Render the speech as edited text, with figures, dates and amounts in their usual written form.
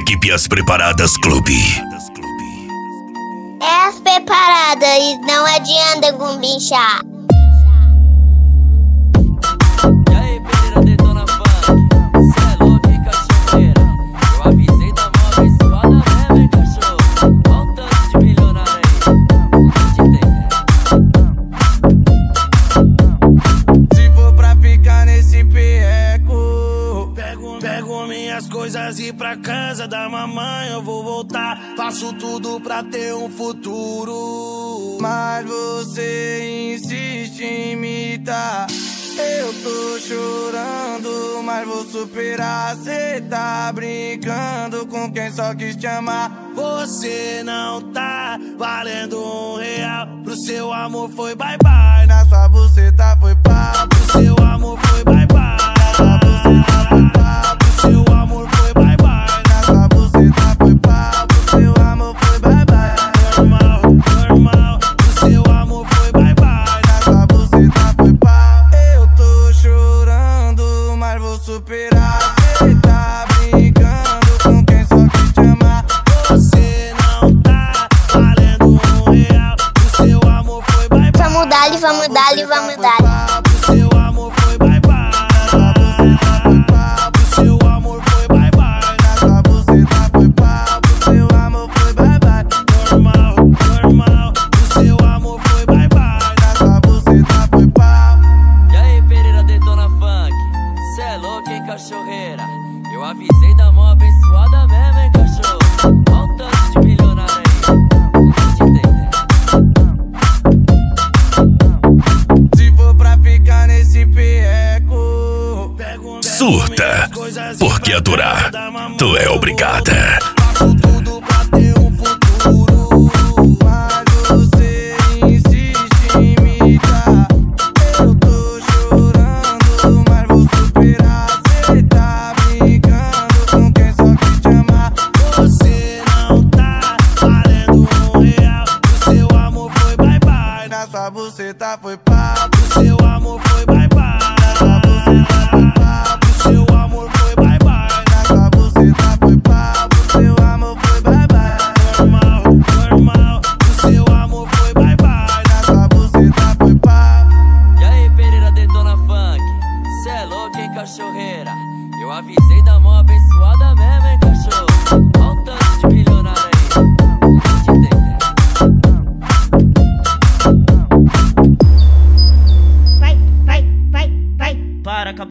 equipe As Preparadas Clube. É as preparadas e não adianta gumbinchar. E aí, Pereira detona funk, cê é louco, hein, cachoeira? Eu avisei da mão abençoada mesmo, hein, cachorro? Olha o tanto de milionário aí, tô te entendendo. Se for pra ficar nesse perreco, pego minhas coisas e pra casa da mamãe eu vou voltar. Faço tudo pra ter um futuro, mas você insiste em imitar. Eu tô chorando, mas vou superar. Cê tá brincando com quem só quis te amar. Você não tá valendo R$1. Pro seu amor foi bye bye. Na sua buceta foi pá. Pro seu amor foi bye bye. Na sua buceta foi pá. Pro seu amor foi bye bye. Na sua buceta foi pá. Pro seu amor foi bye bye. Normal, normal. Pro seu amor foi bye bye. Na sua buceta foi pá. Eu tô chorando, mas vou superar. Cê tá brincando com quem só quis te amar. Você não tá valendo R$1. Pro seu amor foi bye bye. Vamos dar-lhe, vamos dar-lhe, vamos dar-lhe. Pro seu amor foi bye bye. Pro seu amor foi bye bye. Na sua buceta foi pá. Pro seu amor foi bye bye. Normal, normal. Pro seu amor foi bye bye. Na sua buceta foi pá. E aí, Pereira detona funk, cê é louco, hein, cachorreira? Eu avisei da mão abençoada mesmo, hein, cachorro? Olha o tanto de milionário aí, tô te entendendo. Se for pra ficar nesse perreco, Surta, porque aturar, tu é obrigada. faço tudo pra ter um futuro, mas você insiste em imitar. Eu tô chorando, mas vou superar. Cê tá brincando com quem só quis te amar. Você não tá valendo R$1. Pro seu amor foi bye bye. Na sua buceta foi pá. Pro seu amor foi bye bye. Na sua buceta foi pá. Pro seu amor foi bye bye. Na sua buceta foi pá. Pro seu amor foi bye bye. Normal, normal. Pro seu amor foi bye bye. Na sua buceta foi pá. E aí, Pereira detona funk, cê é louco, hein, cachorreira? Eu avisei da mão abençoada mesmo, hein, cachorro? Olha o tanto de milionário aí, tô te entendendo. Vai, vai, vai, vai. Para,